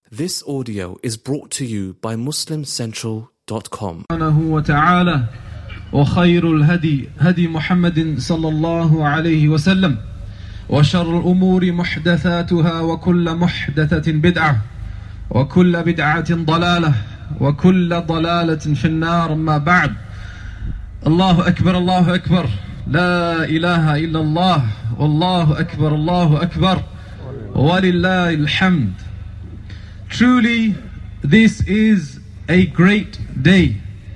This audio is brought to you by MuslimCentral.com. وتعالى وخير الهدي هدي محمد صلى الله عليه وسلم وشر الأمور محدثاتها وكل محدثة بدعة وكل بدعة ضلالة وكل ضلالة في النار. ما بعد. الله أكبر الله أكبر لا إله إلا الله والله أكبر ولله الحمد. Truly, this is a great day.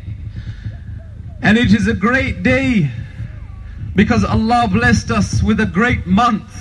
And it is a great day because Allah blessed us with a great month.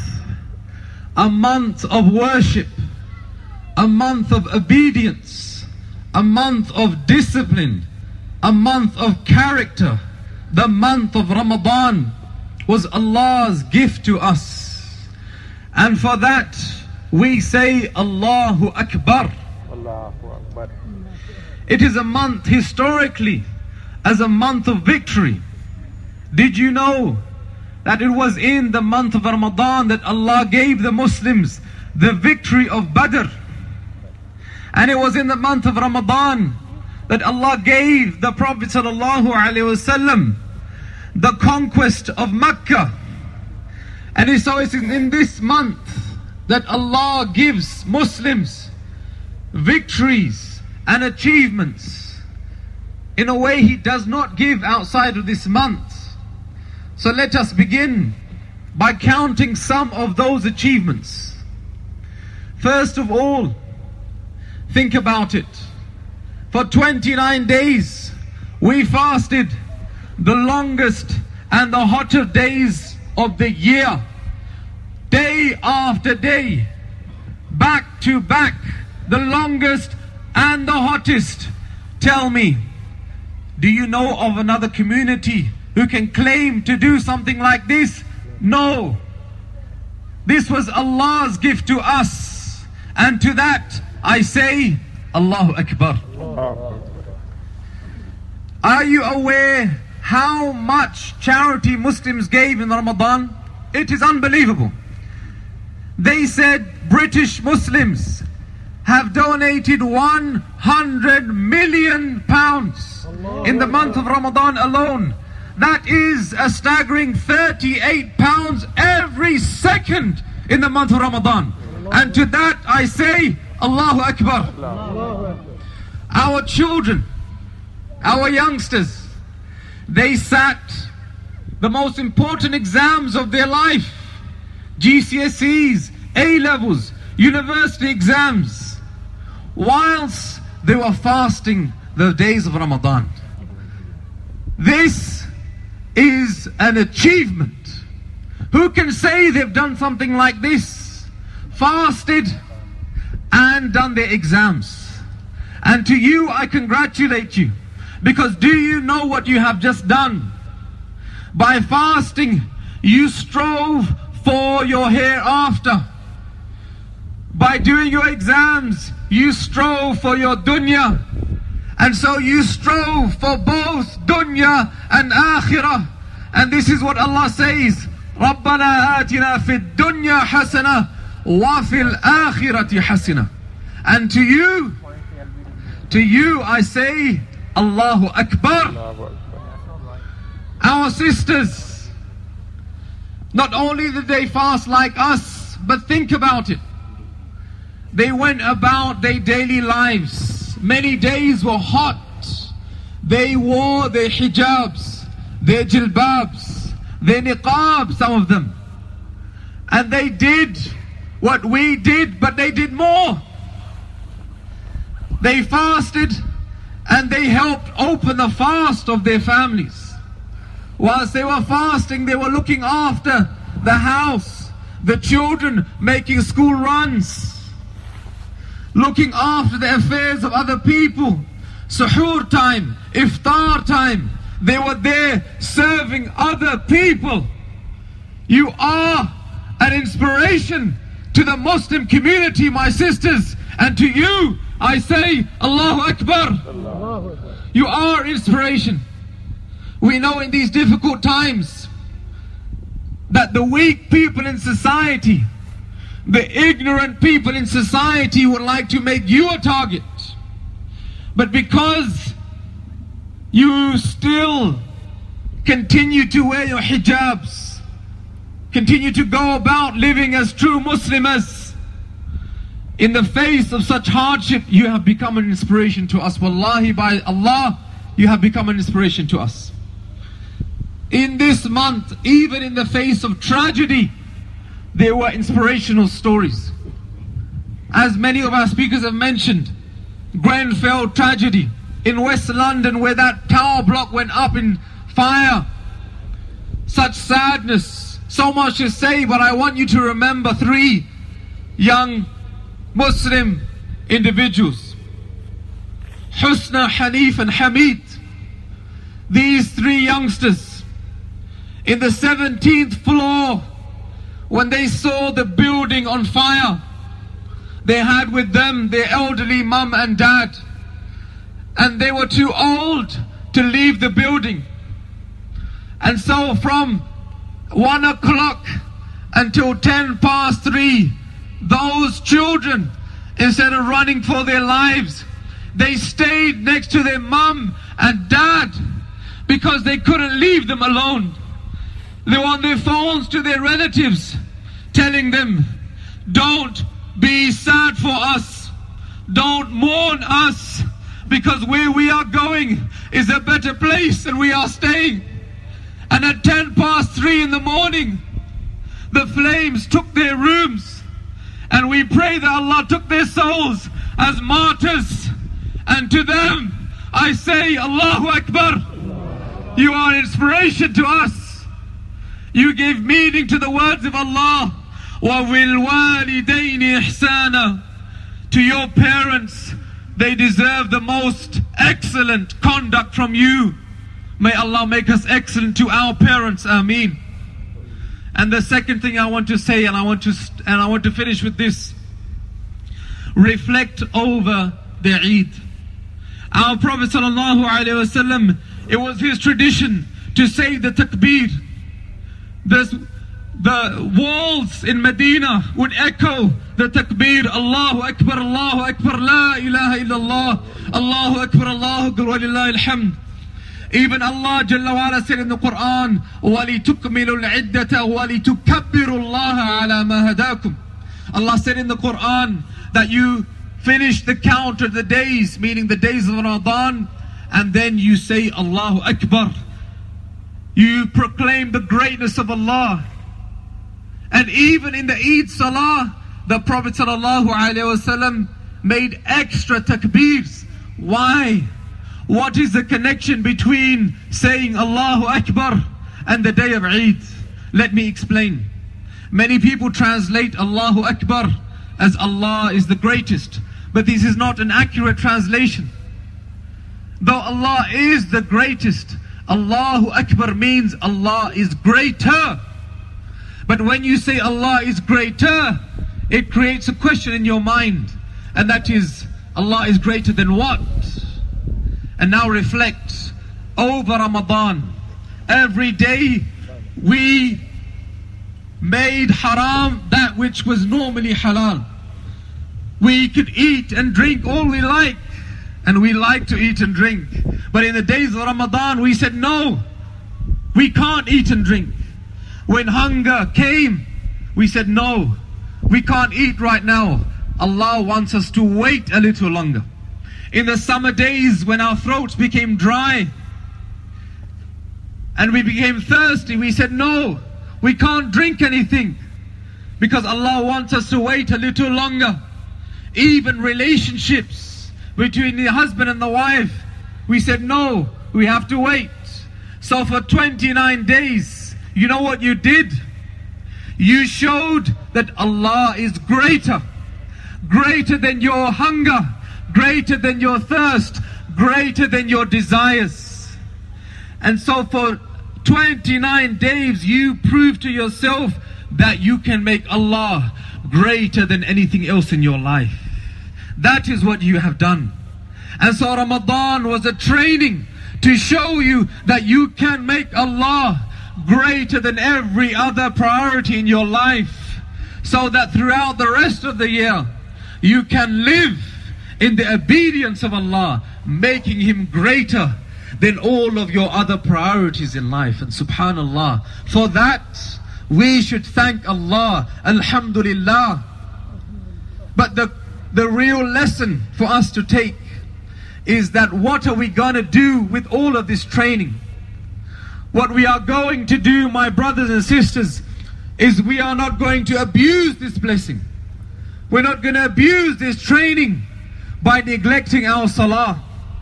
A month of worship, a month of obedience, a month of discipline, a month of character. The month of Ramadan was Allah's gift to us. And for that, we say Allahu Akbar. Allahu Akbar. It is a month historically as a month of victory. Did you know that it was in the month of Ramadan that Allah gave the Muslims the victory of Badr? And it was in the month of Ramadan that Allah gave the Prophet ﷺ the conquest of Mecca. And so it's in this month that Allah gives Muslims victories and achievements in a way He does not give outside of this month. So let us begin by counting some of those achievements. First of all, think about it. For 29 days we fasted, the longest and the hotter days of the year. Day after day, back to back, the longest and the hottest. Tell me, do you know of another community who can claim to do something like this? No. This was Allah's gift to us. And to that I say, Allahu Akbar. Are you aware how much charity Muslims gave in Ramadan? It is unbelievable. They said British Muslims have donated 100 million pounds in the month of Ramadan alone. That is a staggering 38 pounds every second in the month of Ramadan. And to that I say, Allahu Akbar. Our children, our youngsters, they sat the most important exams of their life. GCSEs, A-levels, university exams, whilst they were fasting the days of Ramadan. This is an achievement. Who can say they've done something like this? Fasted and done their exams. And to you, I congratulate you. Because do you know what you have just done? By fasting, you strove for your hereafter. By doing your exams, you strove for your dunya. And so you strove for both dunya and akhirah. And this is what Allah says, رَبَّنَا آتِنَا فِي الدُّنْيَا حَسَنَةً وَفِي الْآخِرَةِ حَسَنَةً. And to you I say, Allahu Akbar. Our sisters, not only did they fast like us, but think about it. They went about their daily lives. Many days were hot. They wore their hijabs, their jilbabs, their niqab, some of them. And they did what we did, but they did more. They fasted and they helped open the fast of their families. Whilst they were fasting, they were looking after the house, the children, making school runs, looking after the affairs of other people. Suhoor time, iftar time, they were there serving other people. You are an inspiration to the Muslim community, my sisters, and to you I say Allahu Akbar. You are inspiration. We know in these difficult times that the weak people in society, The ignorant people in society would like to make you a target. But because you still continue to wear your hijabs, continue to go about living as true Muslims, in the face of such hardship, you have become an inspiration to us. Wallahi, by Allah, you have become an inspiration to us. In this month, even in the face of tragedy, there were inspirational stories. As many of our speakers have mentioned, Grenfell tragedy in West London, where that tower block went up in fire. Such sadness, so much to say, but I want you to remember 3 young Muslim individuals, Husna, Hanif and Hamid. These 3 youngsters, in the 17th floor, when they saw the building on fire, they had with them their elderly mum and dad, and they were too old to leave the building. And so from 1 o'clock until 3:10, those children, instead of running for their lives, they stayed next to their mum and dad because they couldn't leave them alone. They were on their phones to their relatives, telling them, don't be sad for us, don't mourn us, because where we are going is a better place and we are staying. And at 3:10 in the morning, the flames took their rooms, and we pray that Allah took their souls as martyrs. And to them I say, Allahu Akbar. You are an inspiration to us. You give meaning to the words of Allah. وَبِالْوَالِدَيْنِ إِحْسَانًا. To your parents, they deserve the most excellent conduct from you. May Allah make us excellent to our parents. Ameen. And the second thing I want to say, and I want to finish with this: reflect over the Eid. Our Prophet ﷺ, it was his tradition to say the takbir. The walls in Medina would echo the takbir, Allahu Akbar, La ilaha illallah, Allahu Akbar, Allahu Akbar, wa lillahi alhamd. Even Allah Jalla wa Ala said in the Quran, وَلِتُكْمِلُوا الْعِدَّةَ وَلِتُكَبِّرُوا اللَّهَ عَلَى مَا هَدَاكُمْ. Allah said in the Quran that you finish the count of the days, meaning the days of Ramadan, and then you say Allahu Akbar. You proclaim the greatness of Allah. And even in the Eid Salah, the Prophet ﷺ made extra takbeers. Why? What is the connection between saying Allahu Akbar and the day of Eid? Let me explain. Many people translate Allahu Akbar as Allah is the greatest, but this is not an accurate translation. Though Allah is the greatest, Allahu Akbar means Allah is greater. But when you say Allah is greater, it creates a question in your mind, and that is, Allah is greater than what? And now reflect over Ramadan. Every day we made haram that which was normally halal. We could eat and drink all we like, and we like to eat and drink. But in the days of Ramadan we said no, we can't eat and drink. When hunger came, we said no, we can't eat right now. Allah wants us to wait a little longer. In the summer days when our throats became dry and we became thirsty, we said no, we can't drink anything, because Allah wants us to wait a little longer. Even relationships between the husband and the wife, we said no, we have to wait. So for 29 days, you know what you did? You showed that Allah is greater. Greater than your hunger, greater than your thirst, greater than your desires. And so for 29 days you prove to yourself that you can make Allah greater than anything else in your life. That is what you have done. And so Ramadan was a training to show you that you can make Allah greater than every other priority in your life. so that throughout the rest of the year you can live in the obedience of Allah, making Him greater than all of your other priorities in life. And subhanallah, for that we should thank Allah, alhamdulillah. But the real lesson for us to take is that what are we going to do with all of this training? What we are going to do, my brothers and sisters, is we are not going to abuse this blessing. We're not going to abuse this training by neglecting our salah,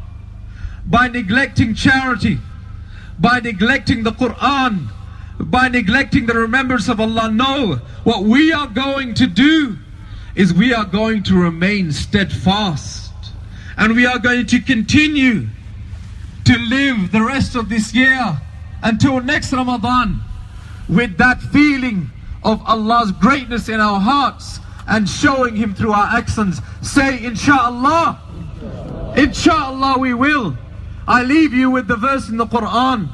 by neglecting charity, by neglecting the Quran, by neglecting the remembrance of Allah. No, what we are going to do is we are going to remain steadfast, and we are going to continue to live the rest of this year until next Ramadan with that feeling of Allah's greatness in our hearts and showing Him through our actions. Say inshallah. Inshallah we will. I leave you with the verse in the Quran.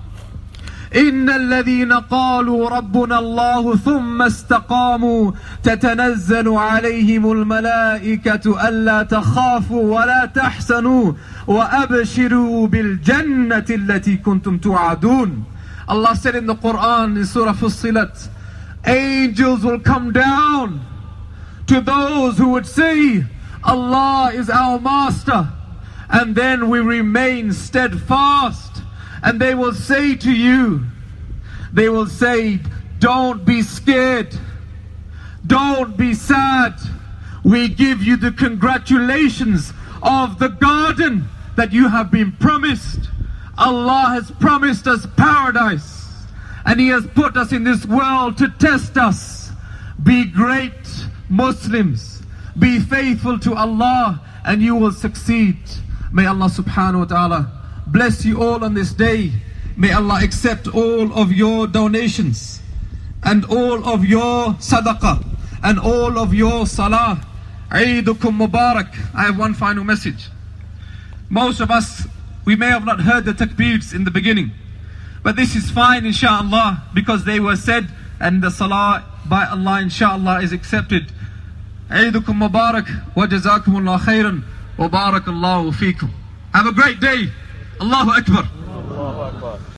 إن الذين قالوا ربنا الله ثم استقاموا تتنزل عليهم الملائكة ألا تخافوا ولا تحزنوا وأبشروا بالجنة التي كنتم توعدون. Allah said in the Quran in Surah Fussilat, angels will come down to those who would say, Allah is our master, and then we remain steadfast. And they will say to you, they will say, don't be scared, don't be sad. We give you the congratulations of the garden that you have been promised. Allah has promised us paradise, and He has put us in this world to test us. Be great Muslims, be faithful to Allah, and you will succeed. May Allah subhanahu wa ta'ala bless you all on this day. May Allah accept all of your donations and all of your sadaqah and all of your salah. Eidukum Mubarak. I have one final message. Most of us, we may have not heard the takbeers in the beginning, but this is fine inshaAllah, because they were said and the salah by Allah inshaAllah is accepted. Eidukum Mubarak wa jazakumullah khairan wa barakallahu feekum. Have a great day. Allahu Akbar.